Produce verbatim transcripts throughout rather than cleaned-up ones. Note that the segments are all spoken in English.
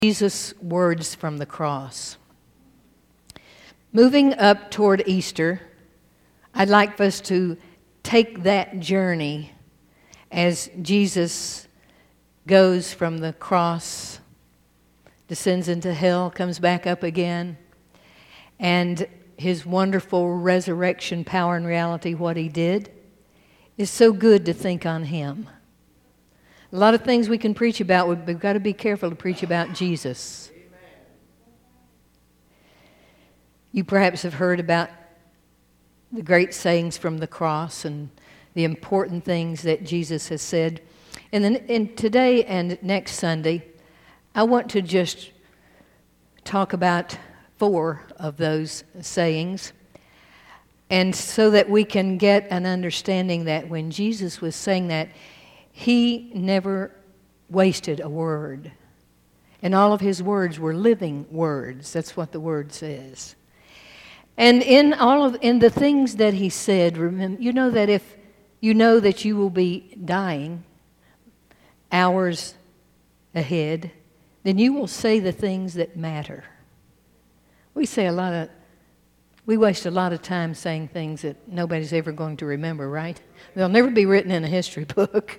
Jesus' words from the cross. Moving up toward Easter, I'd like for us to take that journey as Jesus goes from the cross, descends into hell, comes back up again, and his wonderful resurrection power and reality, what he did, is so good to think on him. A lot of things we can preach about, we've got to be careful to preach about Jesus. Amen. You perhaps have heard about the great sayings from the cross and the important things that Jesus has said. And then and today and next Sunday, I want to just talk about four of those sayings, and so that we can get an understanding that when Jesus was saying that, he never wasted a word. And all of his words were living words. That's what the word says. And in all of in the things that he said, remember, you know that if you know that you will be dying hours ahead, then you will say the things that matter. We say a lot of, we waste a lot of time saying things that nobody's ever going to remember, right? They'll never be written in a history book.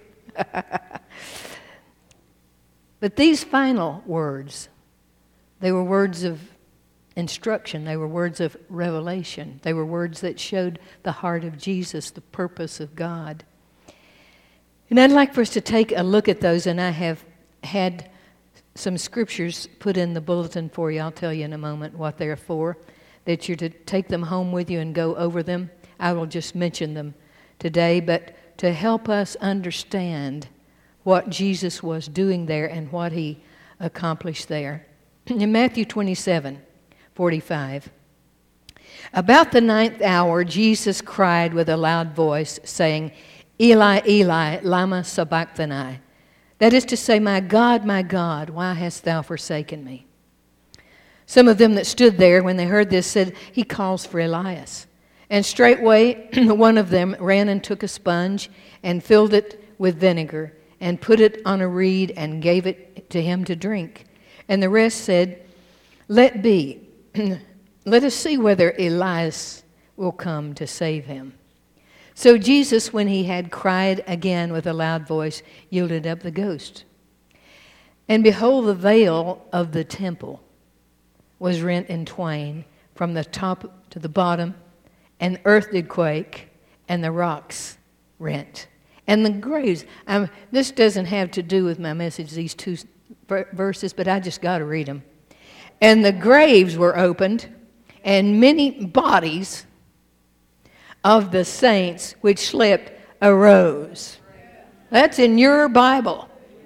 But these final words, they were words of instruction. They were words of revelation. They were words that showed the heart of Jesus, the purpose of God. And I'd like for us to take a look at those, and I have had some scriptures put in the bulletin for you. I'll tell you in a moment what they're for, that you're to take them home with you and go over them. I will just mention them today, but to help us understand what Jesus was doing there and what he accomplished there. In Matthew twenty-seven, forty-five, about the ninth hour, Jesus cried with a loud voice, saying, Eli, Eli, lama sabachthani. That is to say, my God, my God, why hast thou forsaken me? Some of them that stood there, when they heard this, said, he calls for Elias. And straightway one of them ran and took a sponge and filled it with vinegar and put it on a reed and gave it to him to drink. And the rest said, let be. Let us see whether Elias will come to save him. So Jesus, when he had cried again with a loud voice, yielded up the ghost. And behold, the veil of the temple was rent in twain from the top to the bottom, and the earth did quake, and the rocks rent. And the graves, um, this doesn't have to do with my message, these two verses, but I just got to read them. And the graves were opened, and many bodies of the saints which slept arose. That's in your Bible.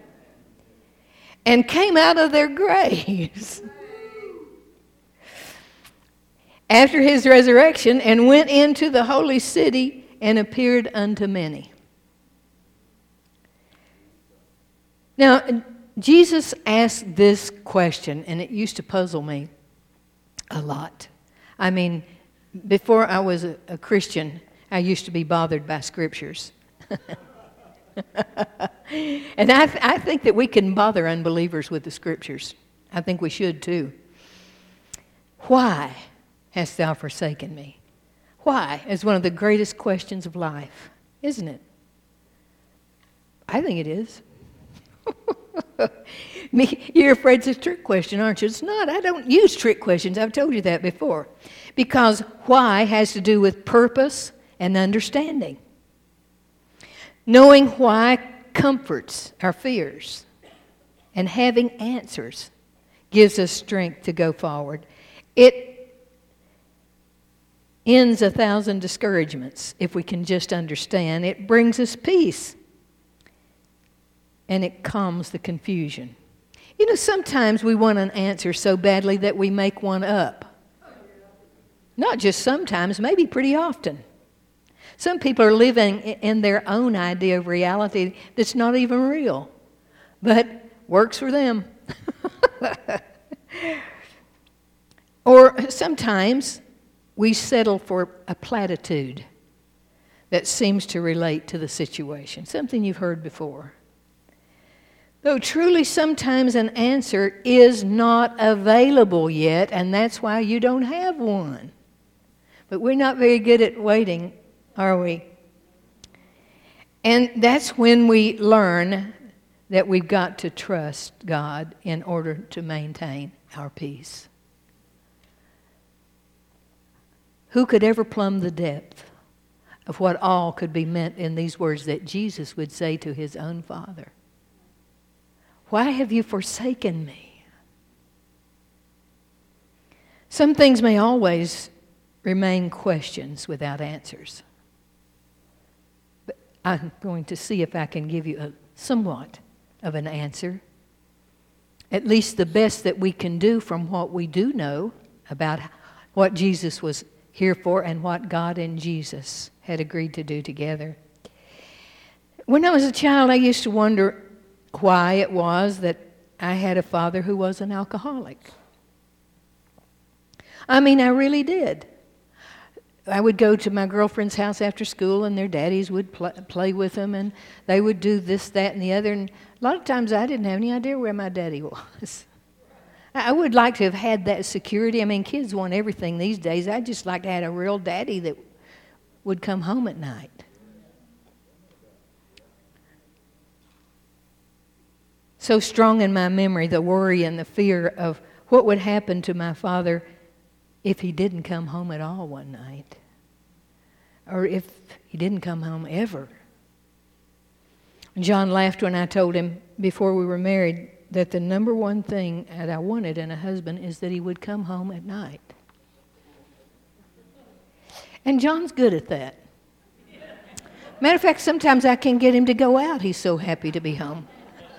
And came out of their graves after his resurrection, and went into the holy city and appeared unto many. Now, Jesus asked this question, and it used to puzzle me a lot. I mean, before I was a, a Christian, I used to be bothered by scriptures. And I, th- I think that we can bother unbelievers with the scriptures. I think we should too. Why hast thou forsaken me? Why is one of the greatest questions of life, isn't it? I think it is. Me, you're afraid it's a trick question, aren't you? It's not. I don't use trick questions. I've told you that before. Because why has to do with purpose and understanding. Knowing why comforts our fears, and having answers gives us strength to go forward. It ends a thousand discouragements if we can just understand. It brings us peace, and it calms the confusion. You know, sometimes we want an answer so badly that we make one up. Not just sometimes, maybe pretty often. Some people are living in their own idea of reality that's not even real, but works for them. Or sometimes we settle for a platitude that seems to relate to the situation, something you've heard before. Though truly sometimes an answer is not available yet, and that's why you don't have one. But we're not very good at waiting, are we? And that's when we learn that we've got to trust God in order to maintain our peace. Who could ever plumb the depth of what all could be meant in these words that Jesus would say to his own Father? Why have you forsaken me? Some things may always remain questions without answers. But I'm going to see if I can give you a somewhat of an answer, at least the best that we can do from what we do know about what Jesus was here for and what God and Jesus had agreed to do together. When I was a child, I used to wonder why it was that I had a father who was an alcoholic. I mean, I really did. I would go to my girlfriend's house after school, and their daddies would pl- play with them, and they would do this, that, and the other. And a lot of times I didn't have any idea where my daddy was. I would like to have had that security. I mean, kids want everything these days. I'd just like to have a real daddy that would come home at night. So strong in my memory, the worry and the fear of what would happen to my father if he didn't come home at all one night, or if he didn't come home ever. John laughed when I told him before we were married that the number one thing that I wanted in a husband is that he would come home at night. And John's good at that. Matter of fact, sometimes I can get him to go out. He's so happy to be home.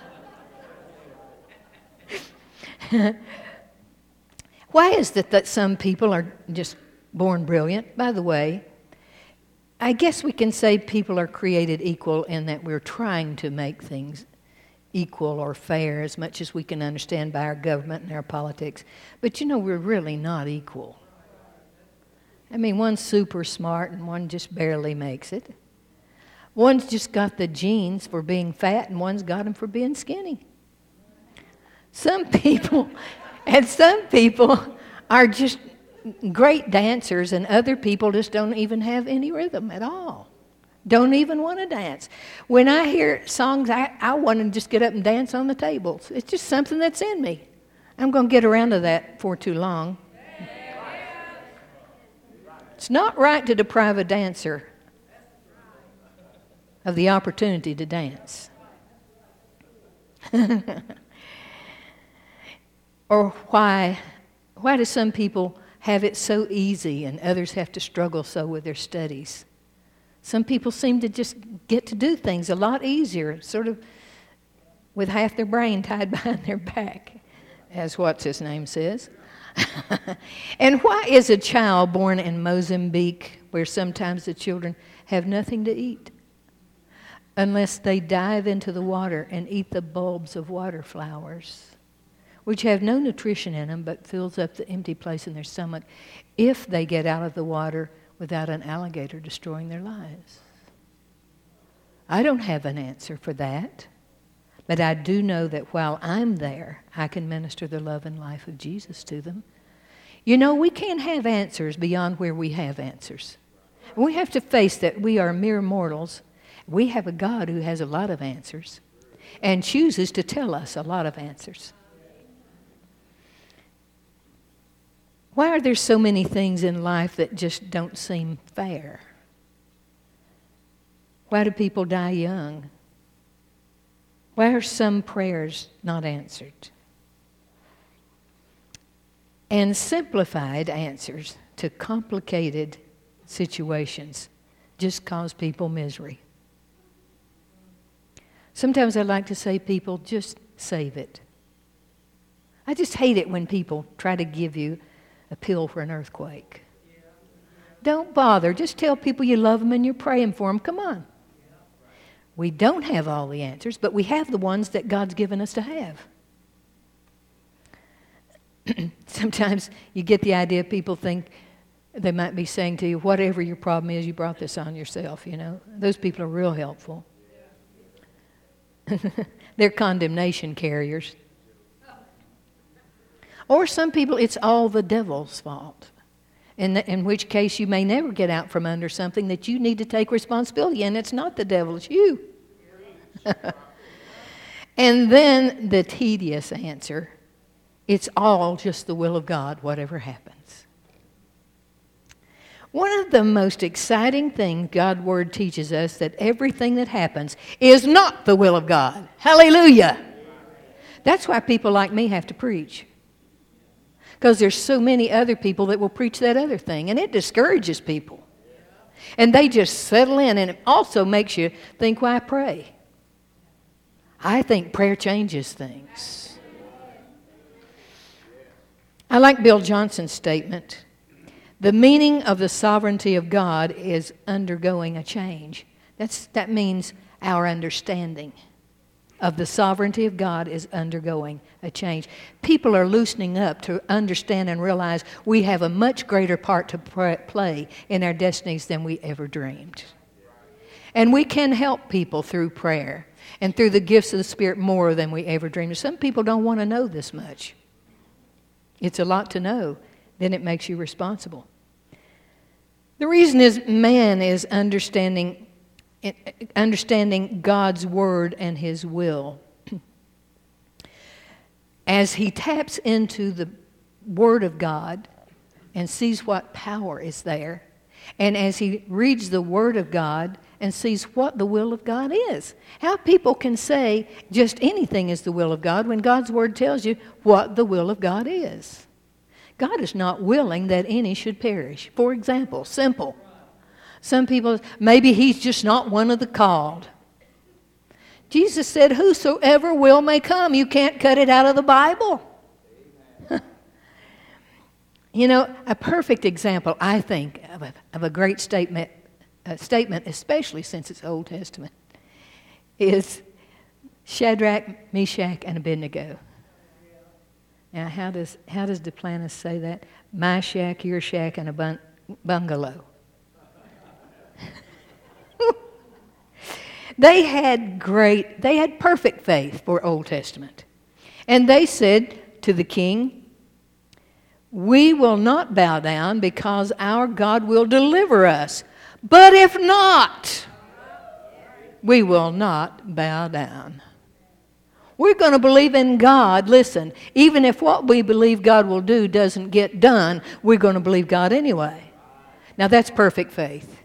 Why is it that some people are just born brilliant? By the way, I guess we can say people are created equal in that we're trying to make things equal or fair as much as we can understand by our government and our politics. But you know, we're really not equal. I mean, one's super smart and one just barely makes it. One's just got the genes for being fat and one's got them for being skinny. Some people, and some people are just great dancers, and other people just don't even have any rhythm at all. Don't even want to dance. When I hear songs, I, I want to just get up and dance on the tables. It's just something that's in me. I'm going to get around to that for too long. It's not right to deprive a dancer of the opportunity to dance. Or why, why do some people have it so easy and others have to struggle so with their studies? Some people seem to just get to do things a lot easier, sort of with half their brain tied behind their back, as what's his name says. And why is a child born in Mozambique, where sometimes the children have nothing to eat, unless they dive into the water and eat the bulbs of water flowers, which have no nutrition in them but fills up the empty place in their stomach if they get out of the water without an alligator destroying their lives? I don't have an answer for that, but I do know that while I'm there, I can minister the love and life of Jesus to them. You know, we can't have answers beyond where we have answers. We have to face that we are mere mortals. We have a God who has a lot of answers and chooses to tell us a lot of answers. Why are there so many things in life that just don't seem fair? Why do people die young? Why are some prayers not answered? And simplified answers to complicated situations just cause people misery. Sometimes I like to say, people, just save it. I just hate it when people try to give you a pill for an earthquake. Don't bother. Just tell people you love them and you're praying for them. Come on. We don't have all the answers, but we have the ones that God's given us to have. Sometimes you get the idea people think they might be saying to you, whatever your problem is, you brought this on yourself, you know. Those people are real helpful. They're condemnation carriers. Or some people, it's all the devil's fault. In, the, in which case you may never get out from under something that you need to take responsibility in. It's not the devil, it's you. And then the tedious answer, it's all just the will of God, whatever happens. One of the most exciting things God's Word teaches us that everything that happens is not the will of God. Hallelujah! That's why people like me have to preach. Because there's so many other people that will preach that other thing, and it discourages people. And they just settle in, and it also makes you think, why pray? I think prayer changes things. I like Bill Johnson's statement. The meaning of the sovereignty of God is undergoing a change. That's, that means our understanding of the sovereignty of God is undergoing a change. People are loosening up to understand and realize we have a much greater part to play in our destinies than we ever dreamed. And we can help people through prayer and through the gifts of the Spirit more than we ever dreamed. Some people don't want to know this much. It's a lot to know. Then it makes you responsible. The reason is man is understanding understanding God's Word and His will. As he taps into the Word of God and sees what power is there, and as he reads the Word of God and sees what the will of God is. How people can say just anything is the will of God when God's Word tells you what the will of God is. God is not willing that any should perish. For example, simple. Some people, maybe he's just not one of the called. Jesus said, whosoever will may come. You can't cut it out of the Bible. You know, a perfect example, I think, of a, of a great statement, a statement, especially since it's Old Testament, is Shadrach, Meshach, and Abednego. Now, how does how does Duplantis say that? My shack, your shack, and a bun- bungalow. They had great, they had perfect faith for Old Testament. And they said to the king, we will not bow down because our God will deliver us. But if not, we will not bow down. We're going to believe in God. Listen, even if what we believe God will do doesn't get done, we're going to believe God anyway. Now that's perfect faith.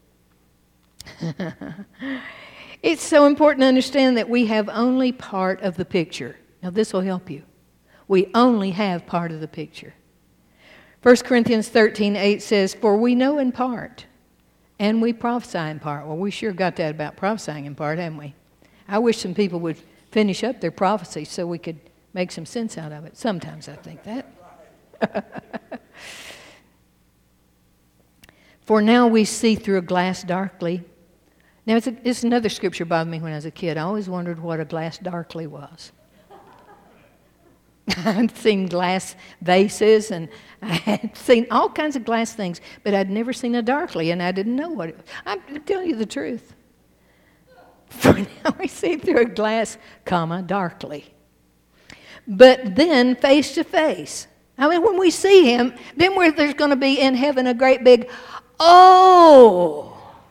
It's so important to understand that we have only part of the picture. Now this will help you. We only have part of the picture. First Corinthians thirteen eight says, for we know in part, and we prophesy in part. Well, we sure got that about prophesying in part, haven't we? I wish some people would finish up their prophecy so we could make some sense out of it. Sometimes I think that. For now we see through a glass darkly. Now, it's, a, it's another scripture bothered me when I was a kid. I always wondered what a glass darkly was. I'd seen glass vases, and I had seen all kinds of glass things, but I'd never seen a darkly, and I didn't know what it was. I'm telling you the truth. For now we see through a glass, comma, darkly. But then face to face. I mean, when we see him, then we're, there's going to be in heaven a great big, oh!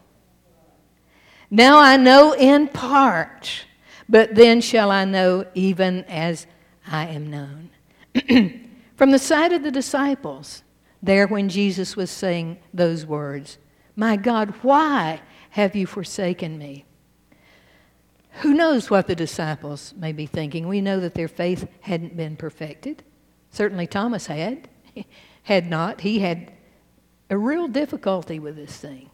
Now I know in part, but then shall I know even as I am known. From the side of the disciples, there when Jesus was saying those words, my God, why have you forsaken me? Who knows what the disciples may be thinking? We know that their faith hadn't been perfected. Certainly Thomas had. Had not. He had a real difficulty with this thing.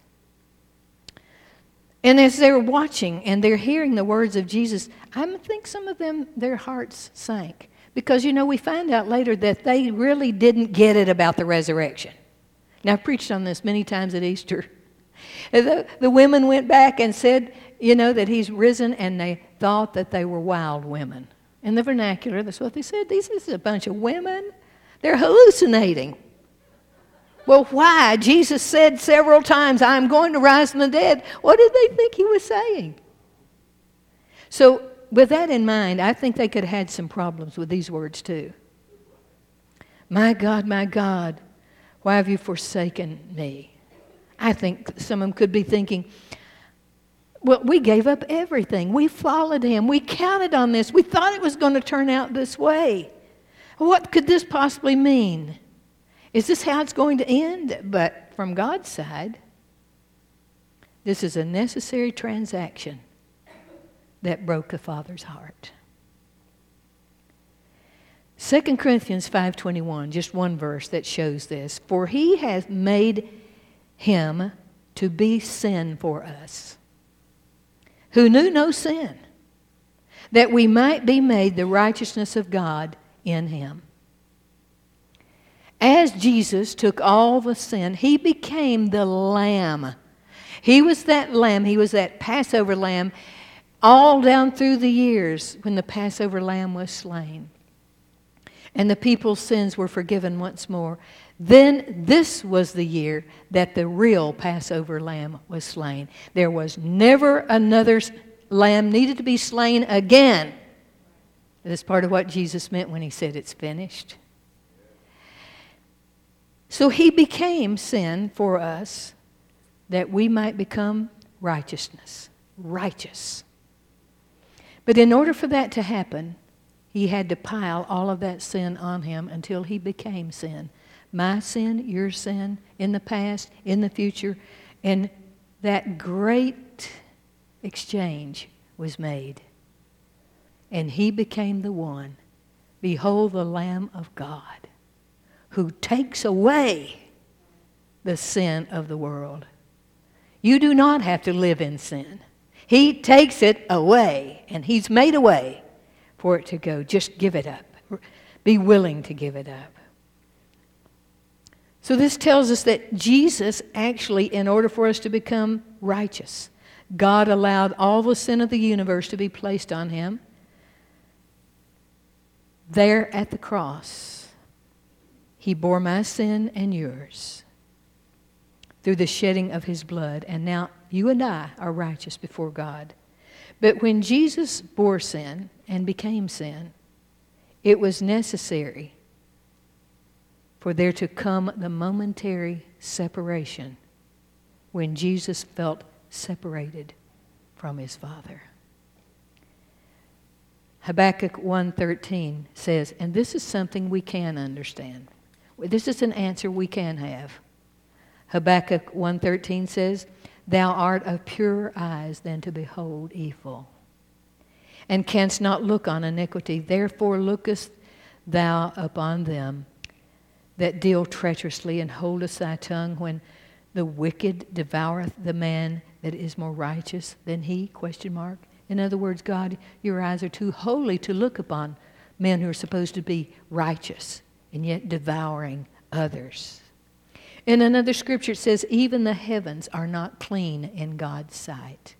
And as they're watching and they're hearing the words of Jesus, I think some of them, their hearts sank. Because, you know, we find out later that they really didn't get it about the resurrection. Now, I've preached on this many times at Easter. The, the women went back and said, you know, that he's risen, and they thought that they were wild women. In the vernacular, that's what they said. This is a bunch of women. They're hallucinating. Well, why? Jesus said several times, I'm going to rise from the dead. What did they think he was saying? So with that in mind, I think they could have had some problems with these words too. My God, my God, why have you forsaken me? I think some of them could be thinking, well, we gave up everything. We followed him. We counted on this. We thought it was going to turn out this way. What could this possibly mean? Is this how it's going to end? But from God's side, this is a necessary transaction that broke the Father's heart. Second Corinthians five twenty-one, just one verse that shows this. For he has made him to be sin for us, who knew no sin, that we might be made the righteousness of God in him. As Jesus took all the sin, he became the lamb. He was that lamb. He was that Passover lamb all down through the years when the Passover lamb was slain. And the people's sins were forgiven once more. Then this was the year that the real Passover lamb was slain. There was never another lamb needed to be slain again. That's part of what Jesus meant when he said it's finished. So he became sin for us that we might become righteousness, righteous. But in order for that to happen, he had to pile all of that sin on him until he became sin. My sin, your sin, in the past, in the future. And that great exchange was made. And he became the one. Behold the Lamb of God, who takes away the sin of the world. You do not have to live in sin. He takes it away, and he's made a way for it to go. Just give it up. Be willing to give it up. So this tells us that Jesus actually, in order for us to become righteous, God allowed all the sin of the universe to be placed on him there at the cross. He bore my sin and yours through the shedding of his blood. And now you and I are righteous before God. But when Jesus bore sin and became sin, it was necessary for there to come the momentary separation when Jesus felt separated from his Father. Habakkuk one thirteen says, and this is something we can understand. This is an answer we can have. Habakkuk one thirteen says, thou art of purer eyes than to behold evil, and canst not look on iniquity. Therefore lookest thou upon them that deal treacherously, and holdest thy tongue when the wicked devoureth the man that is more righteous than he? Question mark. In other words, God, your eyes are too holy to look upon men who are supposed to be righteous and yet devouring others. In another scripture it says, even the heavens are not clean in God's sight.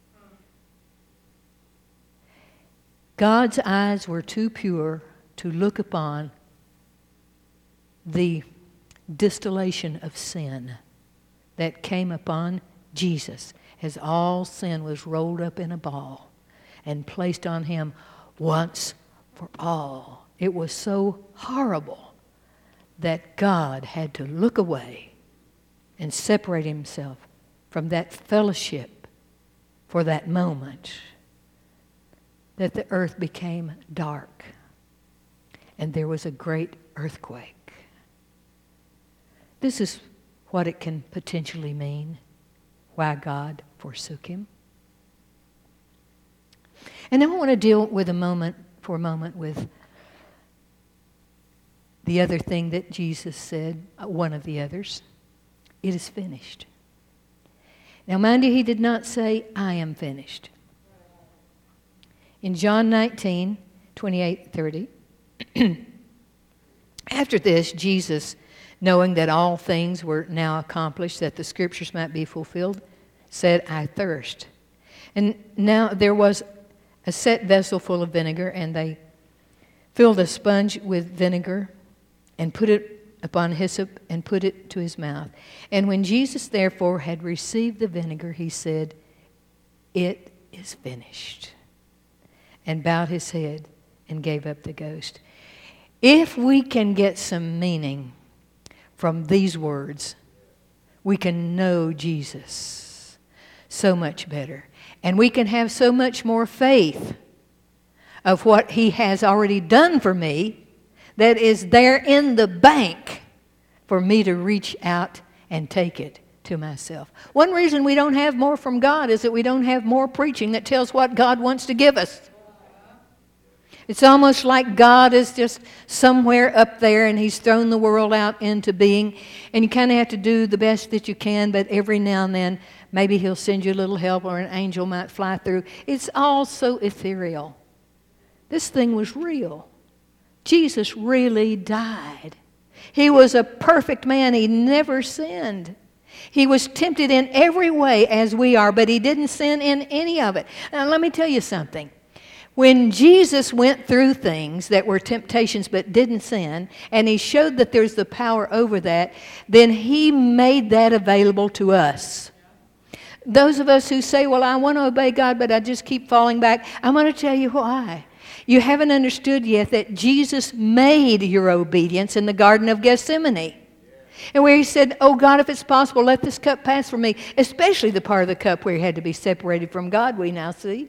God's eyes were too pure to look upon the distillation of sin that came upon Jesus as all sin was rolled up in a ball and placed on him once for all. It was so horrible that God had to look away and separate himself from that fellowship for that moment, that the earth became dark and there was a great earthquake. This is what it can potentially mean, why God forsook him. And then I want to deal with a moment, for a moment, with the other thing that Jesus said, one of the others. It is finished. Now, mind you, he did not say, I am finished. In John nineteen, twenty-eight, thirty, after this, Jesus, knowing that all things were now accomplished, that the scriptures might be fulfilled, said, I thirst. And now there was a set vessel full of vinegar, and they filled a sponge with vinegar and put it upon hyssop and put it to his mouth. And when Jesus therefore had received the vinegar, he said, it is finished. and bowed his head and gave up the ghost. If we can get some meaning from these words, we can know Jesus so much better. And we can have so much more faith of what he has already done for me that is there in the bank for me to reach out and take it to myself. One reason we don't have more from God is that we don't have more preaching that tells what God wants to give us. It's almost like God is just somewhere up there and he's thrown the world out into being, and you kind of have to do the best that you can, but every now and then maybe he'll send you a little help or an angel might fly through. It's all so ethereal. This thing was real. Jesus really died. He was a perfect man. He never sinned. He was tempted in every way as we are, but he didn't sin in any of it. Now let me tell you something. When Jesus went through things that were temptations but didn't sin, and he showed that there's the power over that, then he made that available to us. Those of us who say, well, I want to obey God, but I just keep falling back, I'm going to tell you why. You haven't understood yet that Jesus made your obedience in the Garden of Gethsemane. And where he said, oh God, if it's possible, let this cup pass from me. Especially the part of the cup where he had to be separated from God, we now see.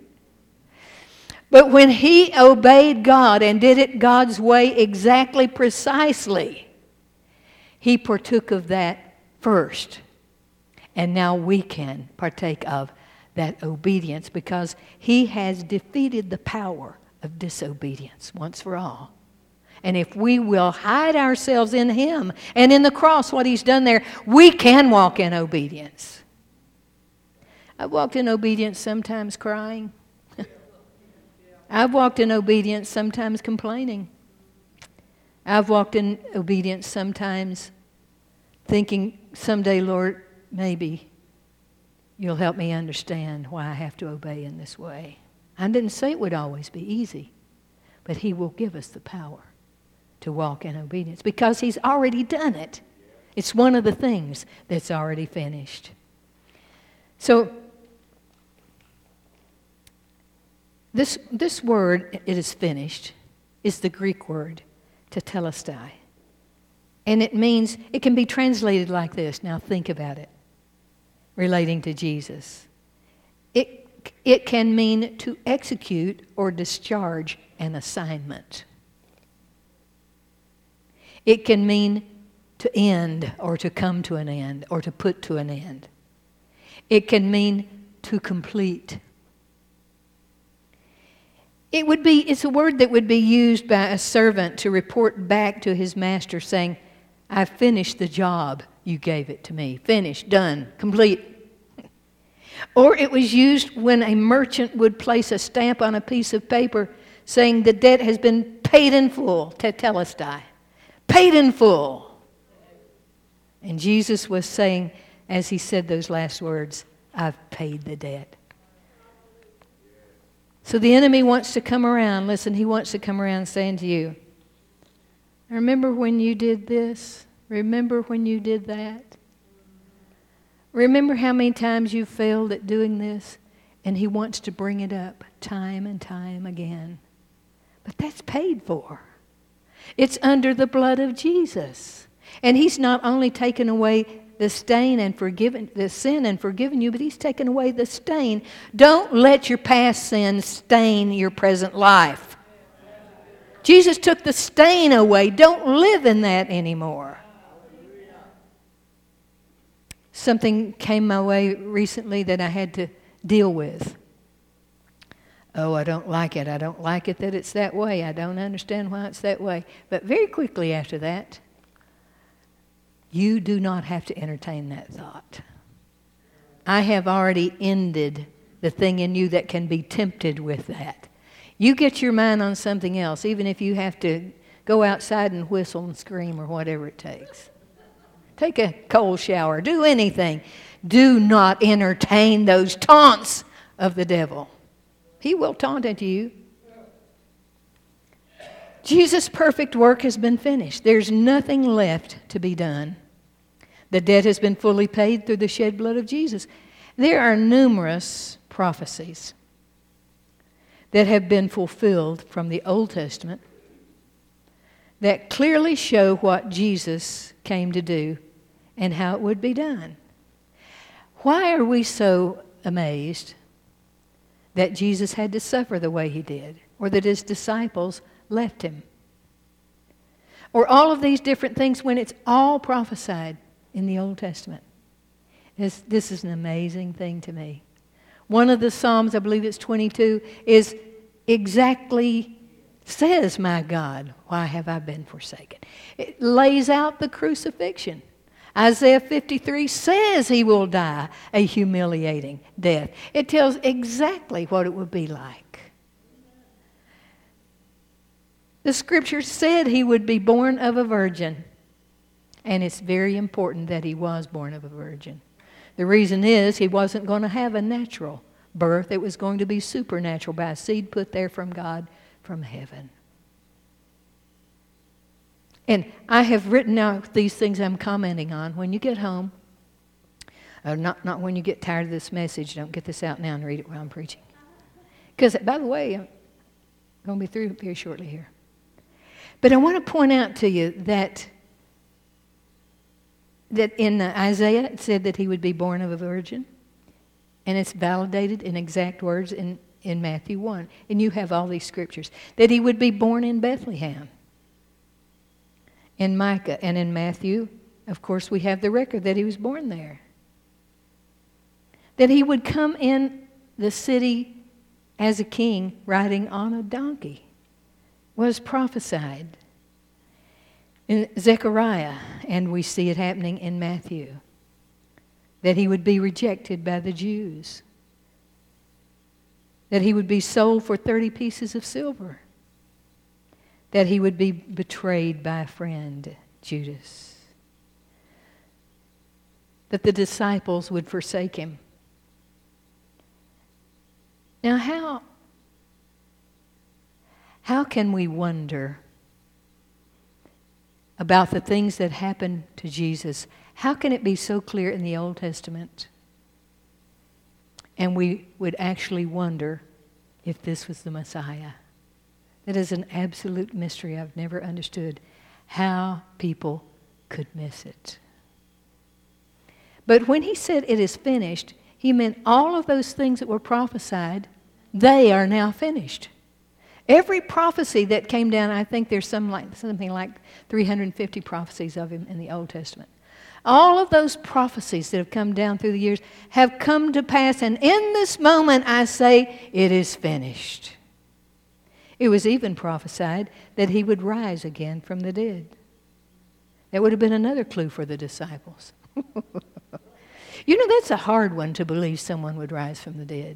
But when he obeyed God and did it God's way exactly precisely, he partook of that first. And now we can partake of that obedience because he has defeated the power of disobedience once for all. And if we will hide ourselves in him and in the cross, what he's done there, we can walk in obedience. I've walked in obedience sometimes crying. I've walked in obedience sometimes complaining. I've walked in obedience sometimes thinking, someday, Lord, maybe you'll help me understand why I have to obey in this way. I didn't say it would always be easy, but he will give us the power to walk in obedience because he's already done it. It's one of the things that's already finished. So, This, this word, it is finished, is the Greek word, tetelestai. And it means, it can be translated like this. Now think about it, relating to Jesus. It, it can mean to execute or discharge an assignment. It can mean to end or to come to an end or to put to an end. It can mean to complete. It would be, it's a word that would be used by a servant to report back to his master saying, I finished the job you gave it to me. Finished, done, complete. Or it was used when a merchant would place a stamp on a piece of paper saying the debt has been paid in full, tetelestai, paid in full. And Jesus was saying, as he said those last words, I've paid the debt. So the enemy wants to come around. Listen, he wants to come around saying to you, remember when you did this? Remember when you did that? Remember how many times you failed at doing this? And he wants to bring it up time and time again. But that's paid for. It's under the blood of Jesus. And he's not only taken away the stain and forgiven, the sin and forgiven you, but he's taken away the stain. Don't let your past sin stain your present life. Jesus took the stain away. Don't live in that anymore. Something came my way recently that I had to deal with. Oh, I don't like it. I don't like it that it's that way. I don't understand why it's that way. But very quickly after that, you do not have to entertain that thought. I have already ended the thing in you that can be tempted with that. You get your mind on something else, even if you have to go outside and whistle and scream or whatever it takes. Take a cold shower. Do anything. Do not entertain those taunts of the devil. He will taunt at you. Jesus' perfect work has been finished. There's nothing left to be done. The debt has been fully paid through the shed blood of Jesus. There are numerous prophecies that have been fulfilled from the Old Testament that clearly show what Jesus came to do and how it would be done. Why are we so amazed that Jesus had to suffer the way he did, or that his disciples left him, or all of these different things when it's all prophesied in the Old Testament? This, this is an amazing thing to me. One of the Psalms, I believe it's twenty-two, is exactly says, "My God, why have I been forsaken?" It lays out the crucifixion. Isaiah fifty-three says he will die a humiliating death. It tells exactly what it would be like. The Scripture said he would be born of a virgin. And it's very important that he was born of a virgin. The reason is he wasn't going to have a natural birth. It was going to be supernatural by a seed put there from God from heaven. And I have written out these things I'm commenting on. When you get home, uh, not, not when you get tired of this message, don't get this out now and read it while I'm preaching. Because, by the way, I'm going to be through very shortly here. But I want to point out to you that that in uh, Isaiah it said that he would be born of a virgin. And it's validated in exact words in, in Matthew one. And you have all these scriptures. That he would be born in Bethlehem. In Micah and in Matthew, of course, we have the record that he was born there. That he would come in the city as a king riding on a donkey was prophesied in Zechariah, and we see it happening in Matthew. That he would be rejected by the Jews. That he would be sold for thirty pieces of silver. That he would be betrayed by a friend, Judas. That the disciples would forsake him. Now how, how can we wonder about the things that happened to Jesus? How can it be so clear in the Old Testament? And we would actually wonder if this was the Messiah. That is an absolute mystery. I've never understood how people could miss it. But when he said it is finished, he meant all of those things that were prophesied, they are now finished. Every prophecy that came down, I think there's some like, something like three hundred fifty prophecies of him in the Old Testament. All of those prophecies that have come down through the years have come to pass, and in this moment I say, it is finished. It was even prophesied that he would rise again from the dead. That would have been another clue for the disciples. You know, that's a hard one to believe someone would rise from the dead.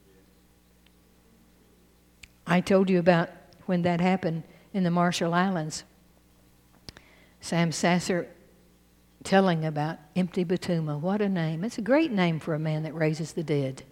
I told you about when that happened in the Marshall Islands. Sam Sasser telling about Empty Batuma. What a name. It's a great name for a man that raises the dead.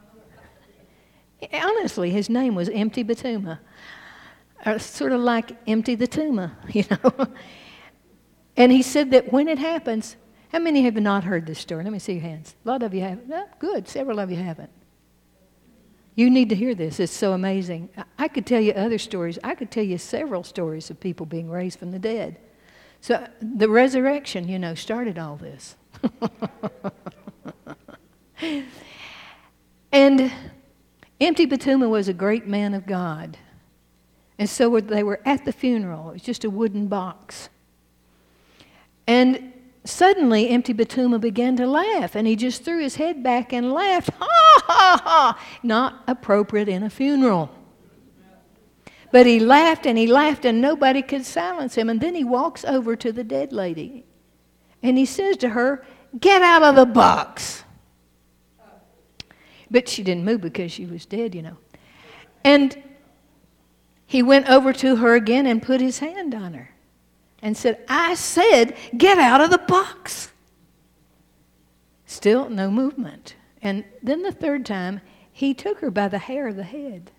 Honestly, his name was Empty Batuma. Or sort of like Empty the Tuma, you know. And he said that when it happens, how many have not heard this story? Let me see your hands. A lot of you haven't. Oh, good. Several of you haven't. You need to hear this. It's so amazing. I could tell you other stories. I could tell you several stories of people being raised from the dead. So the resurrection, you know, started all this. And Empty Batuma was a great man of God. And so they were at the funeral. It was just a wooden box. And suddenly Empty Batuma began to laugh. And he just threw his head back and laughed. Ha, ha, ha. Not appropriate in a funeral. But he laughed and he laughed and nobody could silence him. And then he walks over to the dead lady. And he says to her, "Get out of the box." But she didn't move because she was dead, you know. And he went over to her again and put his hand on her and said, "I said, get out of the box." Still no movement. And then the third time, he took her by the hair of the head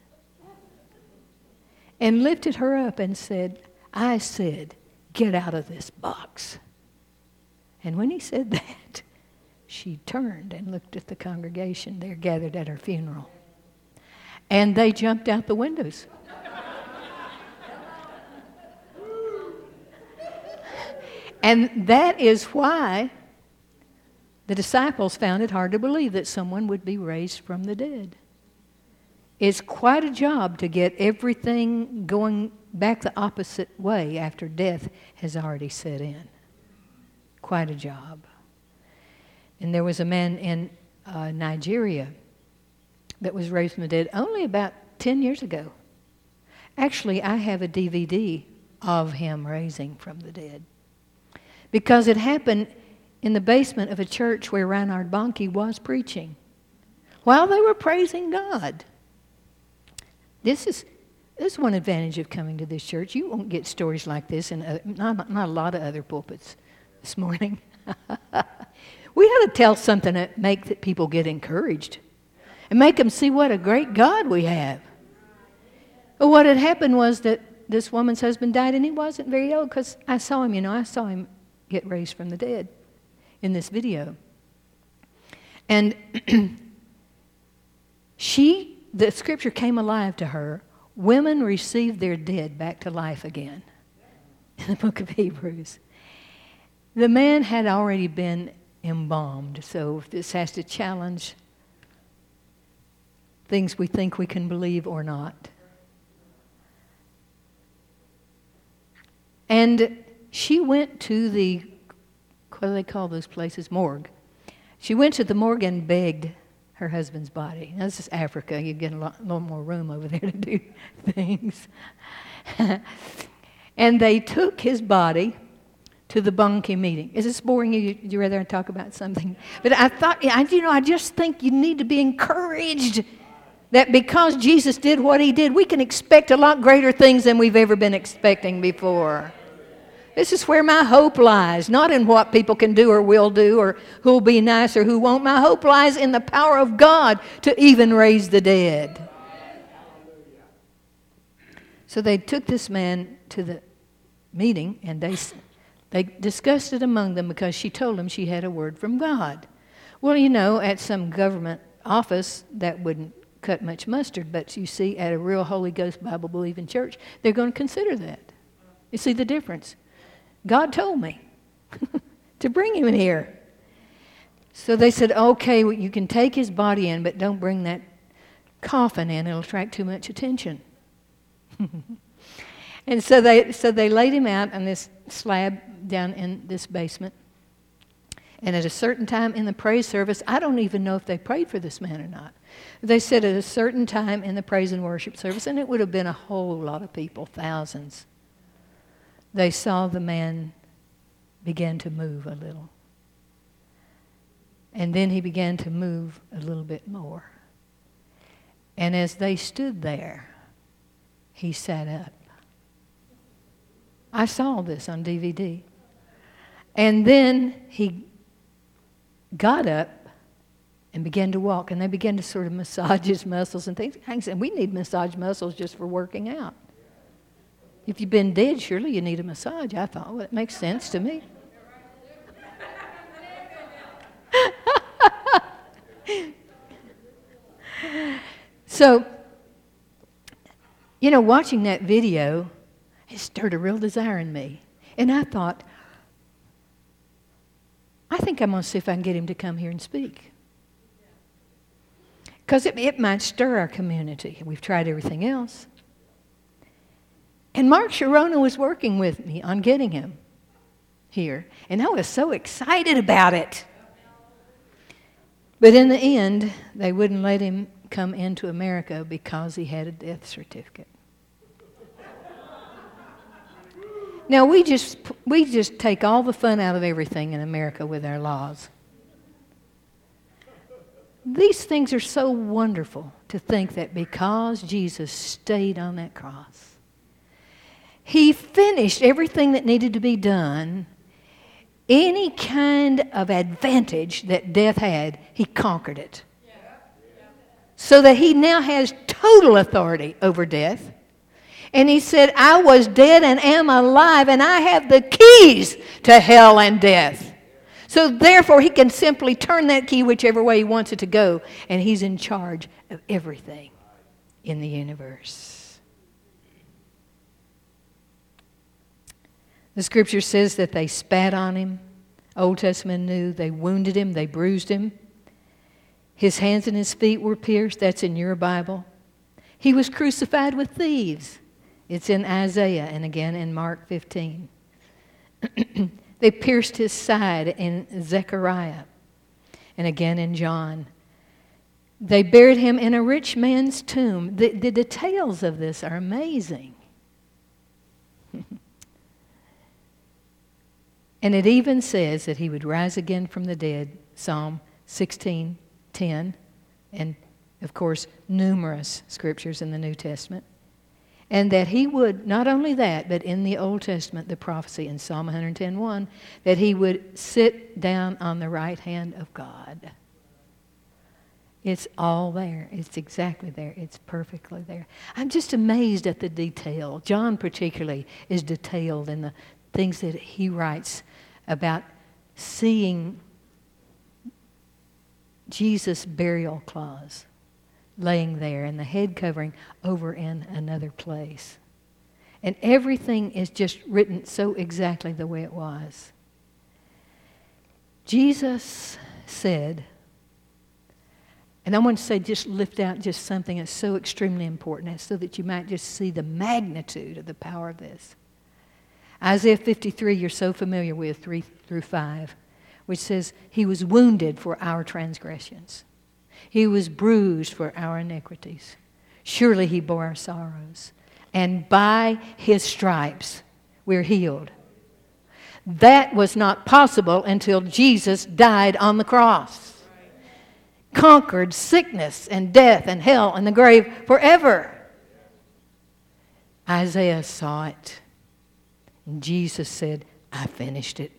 and lifted her up and said, "I said, get out of this box." And when he said that, she turned and looked at the congregation there gathered at her funeral. And they jumped out the windows. And that is why the disciples found it hard to believe that someone would be raised from the dead. It's quite a job to get everything going back the opposite way after death has already set in. Quite a job. And there was a man in uh, Nigeria that was raised from the dead only about ten years ago. Actually, I have a D V D of him raising from the dead. Because it happened in the basement of a church where Reinhard Bonnke was preaching while they were praising God. This is this is one advantage of coming to this church. You won't get stories like this in other, not, not a lot of other pulpits this morning. We ought to tell something that make that people get encouraged and make them see what a great God we have. But what had happened was that this woman's husband died, and he wasn't very old, because I saw him, you know, I saw him get raised from the dead in this video. And she, the scripture came alive to her. Women received their dead back to life again in the book of Hebrews. The man had already been embalmed, so this has to challenge things we think we can believe or not. And she went to the, what do they call those places? Morgue. She went to the morgue and begged her husband's body. Now, this is Africa. You get a lot, a little more room over there to do things. And they took his body to the Bonnke meeting. Is this boring you? Would you rather talk about something? But I thought, I, you know, I just think you need to be encouraged that because Jesus did what he did, we can expect a lot greater things than we've ever been expecting before. This is where my hope lies, not in what people can do or will do or who will be nice or who won't. My hope lies in the power of God to even raise the dead. So they took this man to the meeting, and they, they discussed it among them because she told them she had a word from God. Well, you know, at some government office, that wouldn't cut much mustard, but you see, at a real Holy Ghost Bible-believing church, they're going to consider that. You see the difference? God told me to bring him in here. So they said, okay, well, you can take his body in, but don't bring that coffin in. It'll attract too much attention. And so they so they laid him out on this slab down in this basement. And at a certain time in the praise service, I don't even know if they prayed for this man or not. They said at a certain time in the praise and worship service, and it would have been a whole lot of people, thousands, they saw the man begin to move a little. And then he began to move a little bit more. And as they stood there, he sat up. I saw this on D V D. And then he got up and began to walk, and they began to sort of massage his muscles and things. I said, we need massage muscles just for working out. If you've been dead, surely you need a massage. I thought, well, it makes sense to me. So, you know, watching that video, it stirred a real desire in me. And I thought, I think I'm going to see if I can get him to come here and speak. Because it, it might stir our community. We've tried everything else. And Mark Sharona was working with me on getting him here. And I was so excited about it. But in the end, they wouldn't let him come into America because he had a death certificate. Now, we just we just take all the fun out of everything in America with our laws. These things are so wonderful to think that because Jesus stayed on that cross, he finished everything that needed to be done. Any kind of advantage that death had, he conquered it. So that he now has total authority over death. And he said, I was dead and am alive, and I have the keys to hell and death. So therefore, he can simply turn that key whichever way he wants it to go, and he's in charge of everything. in the universe. The scripture says that they spat on him. Old Testament knew they wounded him, they bruised him. His hands and his feet were pierced. That's in your Bible. He was crucified with thieves. It's in Isaiah and again in Mark fifteen. They pierced his side in Zechariah and again in John. They buried him in a rich man's tomb. The, the details of this are amazing. And it even says that he would rise again from the dead, Psalm sixteen ten, and of course numerous scriptures in the New Testament. And that he would, not only that, but in the Old Testament, the prophecy in Psalm one ten one, that he would sit down on the right hand of God. It's all there. It's exactly there. It's perfectly there. I'm just amazed at the detail. John particularly is detailed in the things that he writes about seeing Jesus' burial cloths laying there and the head covering over in another place. And everything is just written so exactly the way it was. Jesus said, and I want to say just lift out just something that's so extremely important so that you might just see the magnitude of the power of this. Isaiah fifty-three you're so familiar with, three through five, which says, he was wounded for our transgressions. He was bruised for our iniquities. Surely he bore our sorrows. And by his stripes we're healed. That was not possible until Jesus died on the cross. Conquered sickness and death and hell and the grave forever. Isaiah saw it. And Jesus said, I finished it.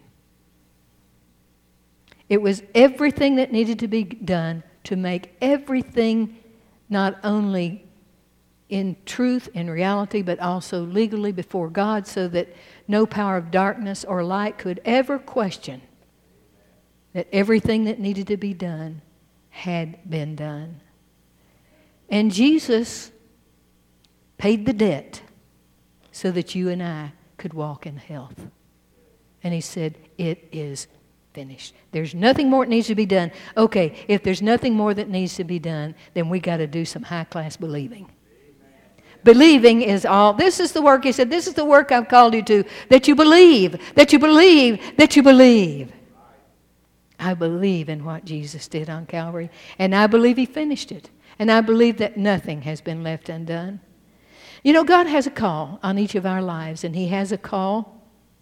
It was everything that needed to be done to make everything not only in truth, in reality, but also legally before God, so that no power of darkness or light could ever question that everything that needed to be done had been done. And Jesus paid the debt so that you and I could walk in health. And he said, it is finished. There's nothing more that needs to be done. Okay, if there's nothing more that needs to be done, then we got to do some high-class believing. Amen. Believing is all. This is the work, he said, this is the work I've called you to, that you believe, that you believe, that you believe. I believe in what Jesus did on Calvary, and I believe he finished it, and I believe that nothing has been left undone. You know, God has a call on each of our lives, and he has a call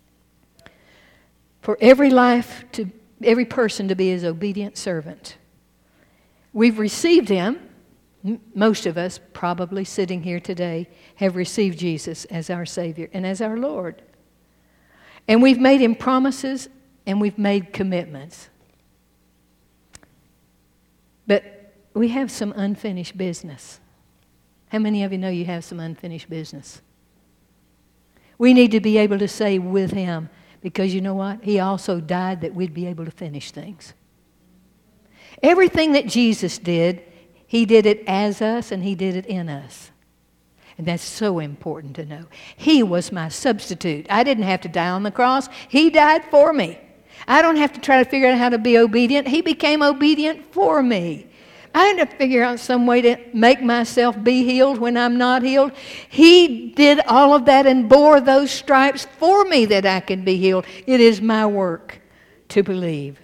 for every life, to every person to be his obedient servant. We've received him. Most of us, probably sitting here today, have received Jesus as our Savior and as our Lord. And we've made him promises and we've made commitments. But we have some unfinished business. How many of you know you have some unfinished business? We need to be able to say with him, because you know what? He also died that we'd be able to finish things. Everything that Jesus did, he did it as us and he did it in us. And that's so important to know. He was my substitute. I didn't have to die on the cross. He died for me. I don't have to try to figure out how to be obedient. He became obedient for me. I had to figure out some way to make myself be healed when I'm not healed. He did all of that and bore those stripes for me that I can be healed. It is my work to believe.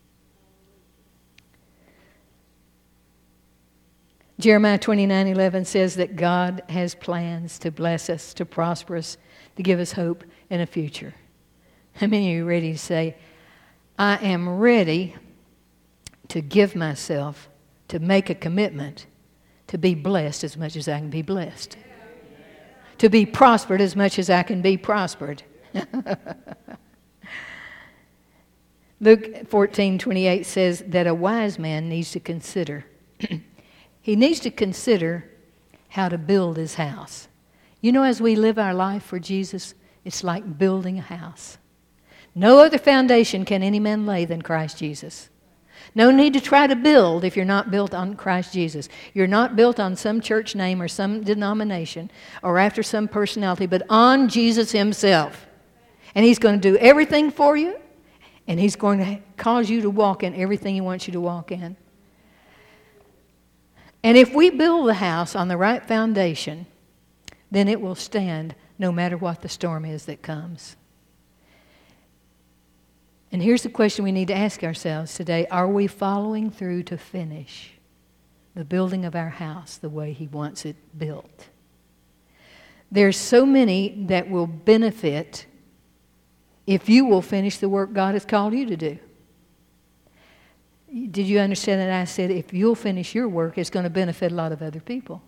Jeremiah twenty-nine eleven says that God has plans to bless us, to prosper us, to give us hope in a future. How many of you are ready to say, I am ready to give myself, to make a commitment to be blessed as much as I can be blessed. To be prospered as much as I can be prospered. Luke fourteen twenty-eight says that a wise man needs to consider. He needs to consider how to build his house. You know, as we live our life for Jesus, it's like building a house. No other foundation can any man lay than Christ Jesus. No need to try to build if you're not built on Christ Jesus. You're not built on some church name or some denomination or after some personality, but on Jesus himself. And he's going to do everything for you, and he's going to cause you to walk in everything he wants you to walk in. And if we build the house on the right foundation, then it will stand no matter what the storm is that comes. And here's the question we need to ask ourselves today. Are we following through to finish the building of our house the way he wants it built? There's so many that will benefit if you will finish the work God has called you to do. Did you understand that I said if you'll finish your work, it's going to benefit a lot of other people?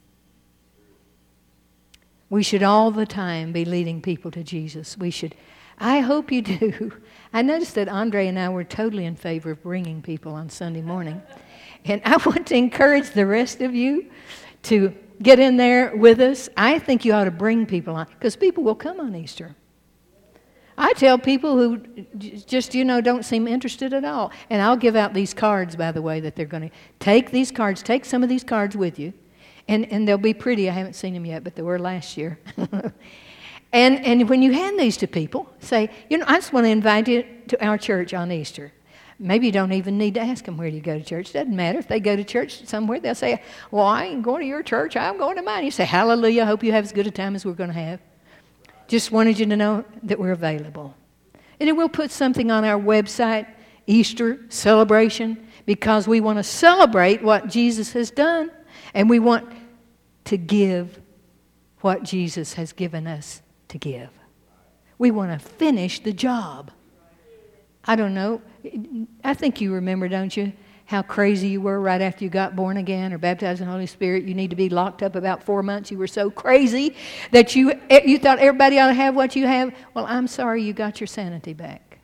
We should all the time be leading people to Jesus. We should. I hope you do. I noticed that Andre and I were totally in favor of bringing people on Sunday morning. And I want to encourage the rest of you to get in there with us. I think you ought to bring people on, because people will come on Easter. I tell people who just, you know, don't seem interested at all. And I'll give out these cards, by the way, that they're going to take these cards, take some of these cards with you. And, and they'll be pretty. I haven't seen them yet, but they were last year. And and when you hand these to people, say, you know, I just want to invite you to our church on Easter. Maybe you don't even need to ask them where you go to church. It doesn't matter. If they go to church somewhere, they'll say, well, I ain't going to your church. I'm going to mine. You say, hallelujah, I hope you have as good a time as we're going to have. Just wanted you to know that we're available. And then we'll put something on our website, Easter celebration, because we want to celebrate what Jesus has done. And we want to give what Jesus has given us to give. We want to finish the job. I don't know. I think you remember, don't you, how crazy you were right after you got born again or baptized in the Holy Spirit. You need to be locked up about four months. You were so crazy that you you thought everybody ought to have what you have. Well, I'm sorry you got your sanity back.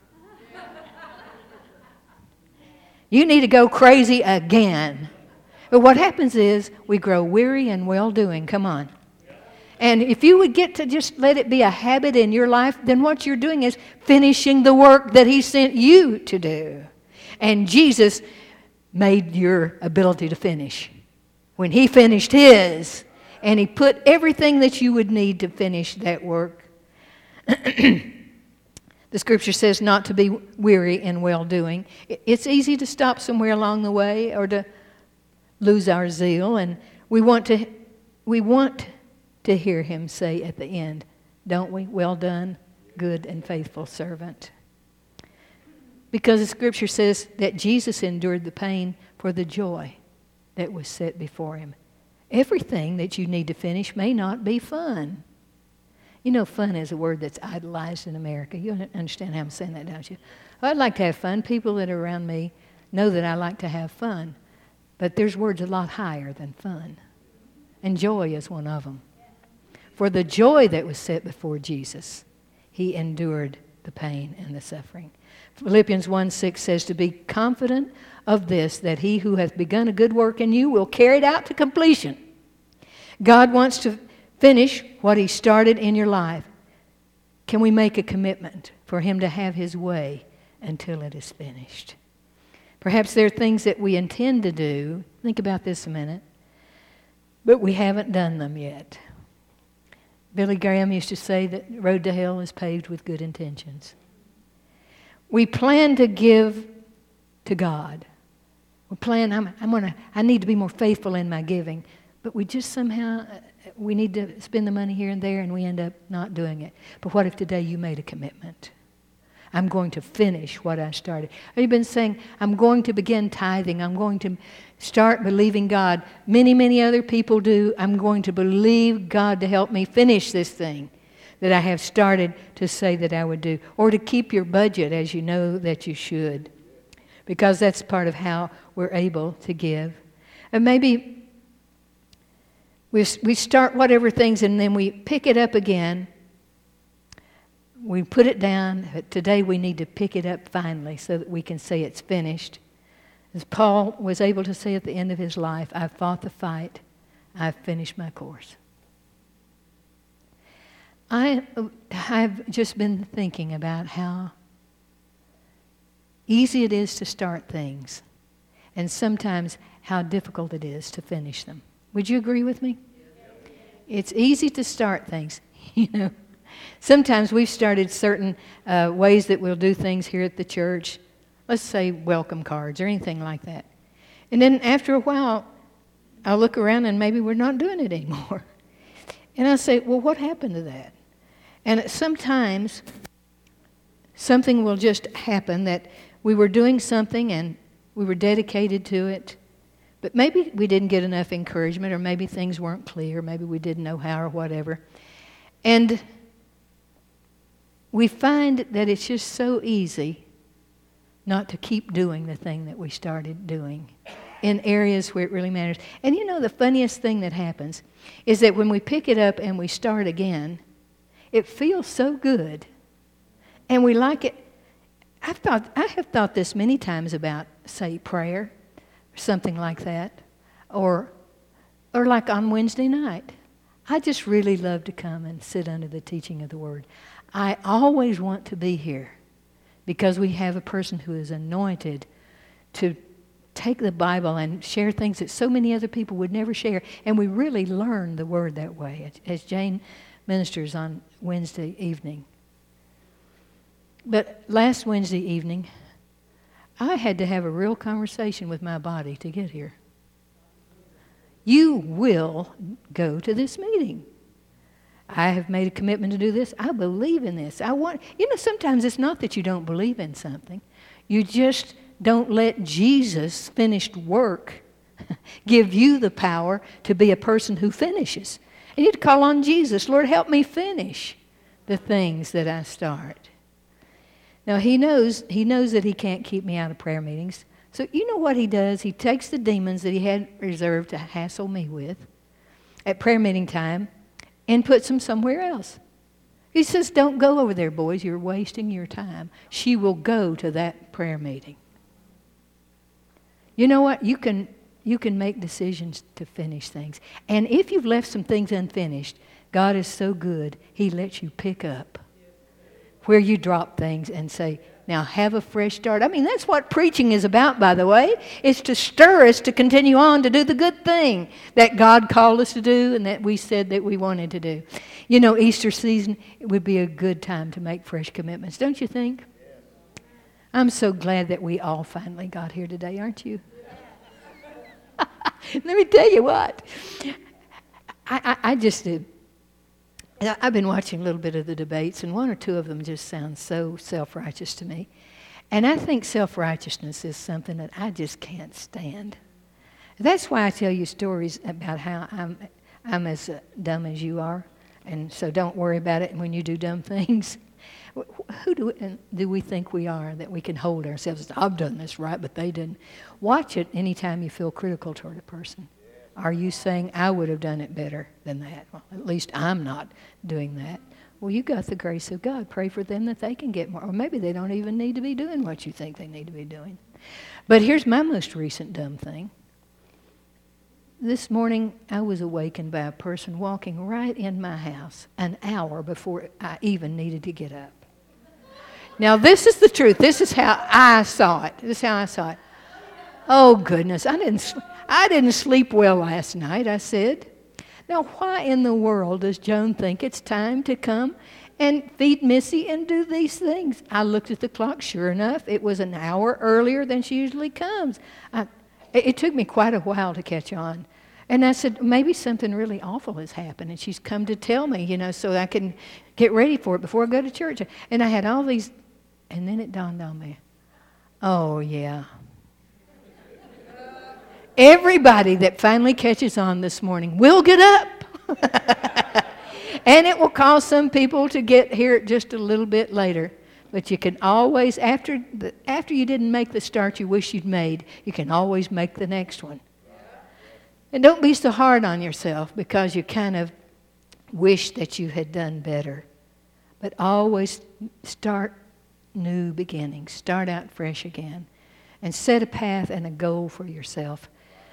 You need to go crazy again. But what happens is we grow weary in well-doing. Come on. And if you would get to just let it be a habit in your life, then what you're doing is finishing the work that he sent you to do. And Jesus made your ability to finish. When he finished his, and he put everything that you would need to finish that work. The scripture says not to be weary in well-doing. It's easy to stop somewhere along the way or to lose our zeal, and we want to we want to hear him say at the end, don't we? Well done, good and faithful servant. Because the scripture says that Jesus endured the pain for the joy that was set before him. Everything that you need to finish may not be fun. You know, fun is a word that's idolized in America. You understand how I'm saying that, don't you? I'd like to have fun. People that are around me know that I like to have fun. But there's words a lot higher than fun. And joy is one of them. For the joy that was set before Jesus, he endured the pain and the suffering. Philippians one six says to be confident of this, that he who hath begun a good work in you will carry it out to completion. God wants to finish what he started in your life. Can we make a commitment for him to have his way until it is finished? Perhaps there are things that we intend to do. Think about this a minute. But we haven't done them yet. Billy Graham used to say that the road to hell is paved with good intentions. We plan to give to God. We plan, I'm, I'm gonna, I need to be more faithful in my giving. But we just somehow, we need to spend the money here and there, and we end up not doing it. But what if today you made a commitment? I'm going to finish what I started. Have you been saying, I'm going to begin tithing. I'm going to start believing God. Many, many other people do. I'm going to believe God to help me finish this thing that I have started to say that I would do. Or to keep your budget as you know that you should. Because that's part of how we're able to give. And maybe we, we start whatever things and then we pick it up again. We put it down. Today we need to pick it up finally so that we can say it's finished. As Paul was able to say at the end of his life, I've fought the fight. I've finished my course. I have just been thinking about how easy it is to start things and sometimes how difficult it is to finish them. Would you agree with me? It's easy to start things, you know. Sometimes we've started certain uh, ways that we'll do things here at the church. Let's say welcome cards or anything like that. And then after a while, I'll look around and maybe we're not doing it anymore. And I'll say, well, what happened to that? And sometimes something will just happen that we were doing something and we were dedicated to it, but maybe we didn't get enough encouragement, or maybe things weren't clear, maybe we didn't know how or whatever. And we find that it's just so easy not to keep doing the thing that we started doing in areas where it really matters. And you know, the funniest thing that happens is that when we pick it up and we start again, it feels so good. And we like it. I've thought, I have thought this many times about, say, prayer, or something like that, or, or like on Wednesday night. I just really love to come and sit under the teaching of the Word. I always want to be here because we have a person who is anointed to take the Bible and share things that so many other people would never share. And we really learn the Word that way, as Jane ministers on Wednesday evening. But last Wednesday evening, I had to have a real conversation with my body to get here. You will go to this meeting. I have made a commitment to do this. I believe in this. I want, you know, sometimes it's not that you don't believe in something. You just don't let Jesus' finished work give you the power to be a person who finishes. And you need to call on Jesus. Lord, help me finish the things that I start. Now, he knows, he knows that he can't keep me out of prayer meetings. So you know what he does? He takes the demons that he had reserved to hassle me with at prayer meeting time and puts them somewhere else. He says, don't go over there, boys. You're wasting your time. She will go to that prayer meeting. You know what? You can, you can make decisions to finish things. And if you've left some things unfinished, God is so good, he lets you pick up where you drop things and say, now have a fresh start. I mean, that's what preaching is about, by the way. It's to stir us to continue on to do the good thing that God called us to do and that we said that we wanted to do. You know, Easter season, it would be a good time to make fresh commitments, don't you think? I'm so glad that we all finally got here today, aren't you? Let me tell you what. I, I, I just did. I've been watching a little bit of the debates, and one or two of them just sound so self-righteous to me. And I think self-righteousness is something that I just can't stand. That's why I tell you stories about how I'm, I'm as uh, dumb as you are, and so don't worry about it when you do dumb things. Who do we, do we think we are that we can hold ourselves? I've done this right, but they didn't. Watch it anytime you feel critical toward a person. Are you saying, I would have done it better than that? Well, at least I'm not doing that. Well, you got the grace of God. Pray for them that they can get more. Or maybe they don't even need to be doing what you think they need to be doing. But here's my most recent dumb thing. This morning, I was awakened by a person walking right in my house an hour before I even needed to get up. Now, this is the truth. This is how I saw it. This is how I saw it. Oh, goodness. I didn't... I didn't sleep well last night, I said. Now, why in the world does Joan think it's time to come and feed Missy and do these things? I looked at the clock. Sure enough, it was an hour earlier than she usually comes. I, it, it took me quite a while to catch on. And I said, maybe something really awful has happened, and she's come to tell me, you know, so I can get ready for it before I go to church. And I had all these, and then it dawned on me, oh, yeah. Everybody that finally catches on this morning will get up. And it will cause some people to get here just a little bit later. But you can always, after the, after you didn't make the start you wish you'd made, you can always make the next one. And don't be so hard on yourself because you kind of wish that you had done better. But always start new beginnings. Start out fresh again. And set a path and a goal for yourself.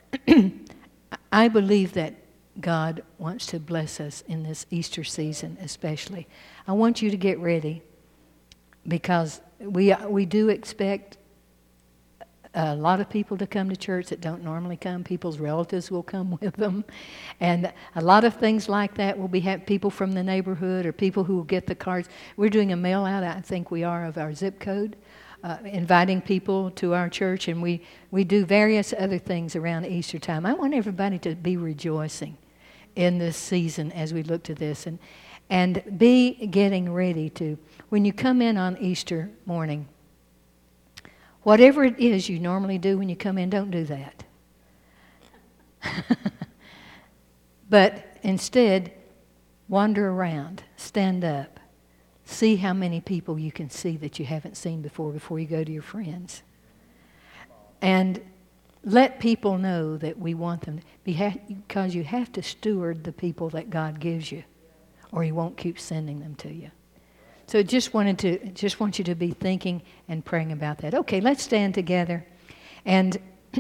I believe that God wants to bless us in this Easter season especially. I want you to get ready because we we do expect a lot of people to come to church that don't normally come. People's relatives will come with them. And a lot of things like that will be have people from the neighborhood or people who will get the cards. We're doing a mail out, I think we are, of our zip code, uh, inviting people to our church. And we, we do various other things around Easter time. I want everybody to be rejoicing in this season as we look to this. And, and be getting ready to, when you come in on Easter morning, whatever it is you normally do when you come in, don't do that. But instead, wander around, stand up, see how many people you can see that you haven't seen before before you go to your friends. And let people know that we want them, because you have to steward the people that God gives you, or He won't keep sending them to you. So just wanted to, just want you to be thinking and praying about that. Okay, let's stand together. And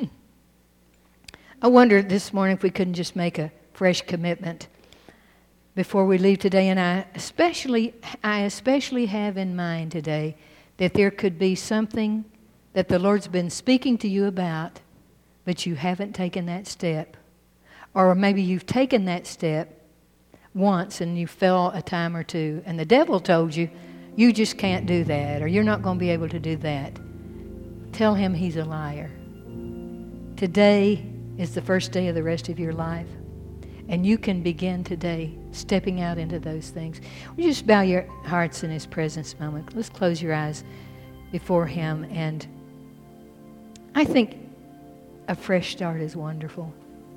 I wonder this morning if we couldn't just make a fresh commitment before we leave today. And I especially, I especially have in mind today that there could be something that the Lord's been speaking to you about, but you haven't taken that step. Or maybe you've taken that step once and you fell a time or two, and the devil told you, you just can't do that, or you're not going to be able to do that. Tell him he's a liar. Today is the first day of the rest of your life, and you can begin today stepping out into those things. Would you just bow your hearts in His presence a moment? Let's close your eyes before Him. And I think a fresh start is wonderful.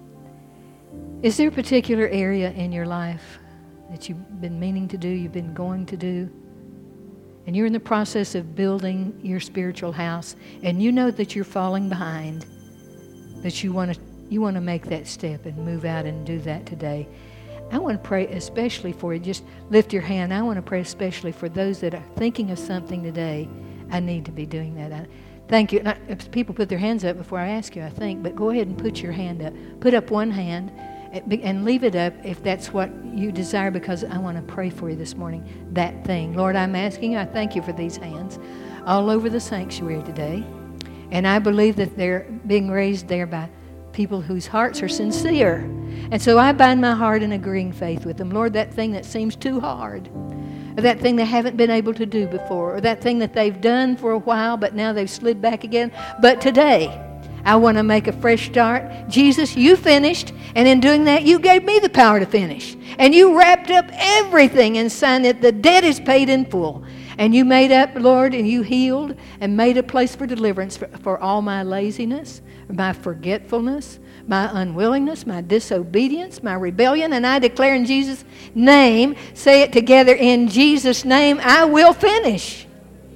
Is there a particular area in your life that you've been meaning to do, you've been going to do, and you're in the process of building your spiritual house, and you know that you're falling behind, but you want to you want to make that step and move out and do that today? I want to pray especially for you. Just lift your hand. I want to pray especially for those that are thinking of something today. I need to be doing that. I, Thank you. Now, if people put their hands up before I ask you, I think, but go ahead and put your hand up. Put up one hand and leave it up if that's what you desire, because I want to pray for you this morning, that thing. Lord, I'm asking you, I thank you for these hands all over the sanctuary today. And I believe that they're being raised there by people whose hearts are sincere. And so I bind my heart in agreeing faith with them. Lord, that thing that seems too hard, or that thing they haven't been able to do before, or that thing that they've done for a while, but now they've slid back again. But today, I want to make a fresh start. Jesus, you finished, and in doing that, you gave me the power to finish. And you wrapped up everything and signed that the debt is paid in full. And you made up, Lord, and you healed and made a place for deliverance for, for all my laziness, my forgetfulness, my unwillingness, my disobedience, my rebellion. And I declare in Jesus' name, say it together, in Jesus' name, I will finish.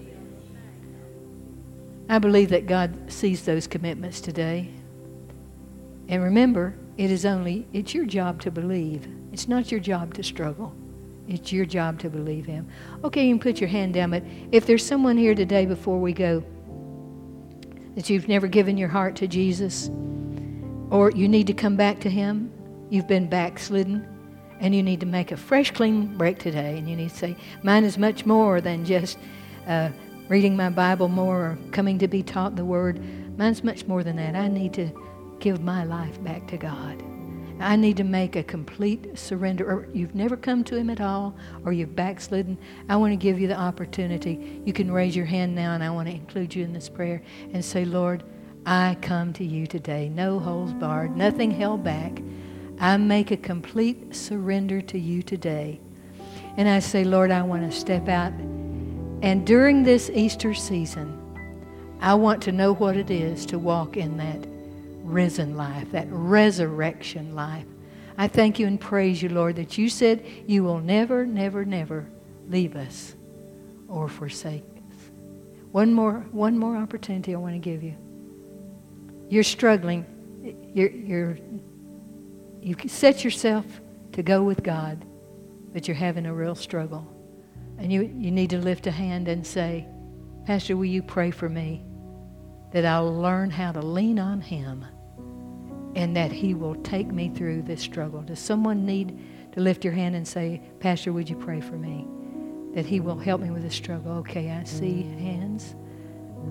I believe that God sees those commitments today. And remember, it is only, it's your job to believe. It's not your job to struggle. It's your job to believe Him. Okay, you can put your hand down, but if there's someone here today before we go that you've never given your heart to Jesus, or you need to come back to Him, you've been backslidden, and you need to make a fresh, clean break today, and you need to say, mine is much more than just uh, reading my Bible more or coming to be taught the Word. Mine's much more than that. I need to give my life back to God. I need to make a complete surrender. Or you've never come to Him at all, or you've backslidden. I want to give you the opportunity. You can raise your hand now, and I want to include you in this prayer and say, Lord, I come to you today. No holds barred, nothing held back. I make a complete surrender to you today. And I say, Lord, I want to step out. And during this Easter season, I want to know what it is to walk in that risen life, that resurrection life. I thank you and praise you, Lord, that you said you will never, never, never leave us or forsake us. One more, one more opportunity I want to give you. You're struggling. You're, you're, you set yourself to go with God, but you're having a real struggle. And you, you need to lift a hand and say, Pastor, will you pray for me that I'll learn how to lean on Him and that He will take me through this struggle? Does someone need to lift your hand and say, Pastor, would you pray for me that He will help me with this struggle? Okay, I see hands. I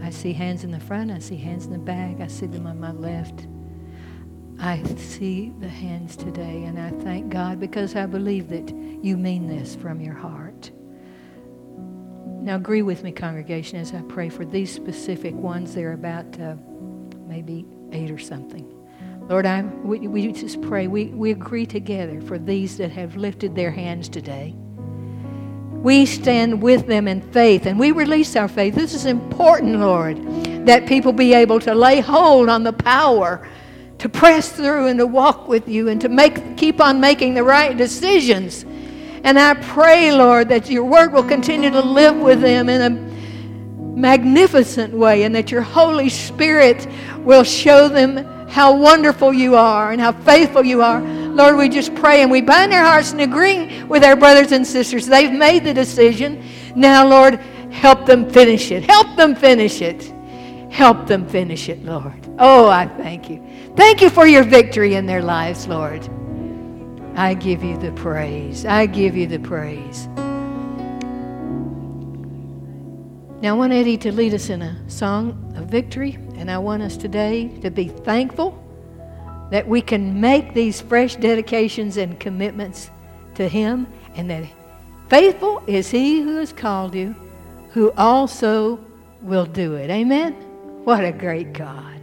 I see hands in the front. I see hands in the back. I see them on my left. I see the hands today, and I thank God because I believe that you mean this from your heart. Now agree with me, congregation, as I pray for these specific ones. They're about uh, maybe eight or something. Lord, I we, we just pray. We, we agree together for these that have lifted their hands today. We stand with them in faith, and we release our faith. This is important, Lord, that people be able to lay hold on the power to press through and to walk with you and to make keep on making the right decisions. And I pray, Lord, that your word will continue to live with them in a magnificent way, and that your Holy Spirit will show them how wonderful you are and how faithful you are. Lord, we just pray and we bind our hearts and agree with our brothers and sisters. They've made the decision. Now, Lord, help them finish it. Help them finish it. Help them finish it, Lord. Oh, I thank you. Thank you for your victory in their lives, Lord. I give you the praise. I give you the praise. Now I want Eddie to lead us in a song of victory, and I want us today to be thankful that we can make these fresh dedications and commitments to Him, and that faithful is He who has called you, who also will do it. Amen? What a great God.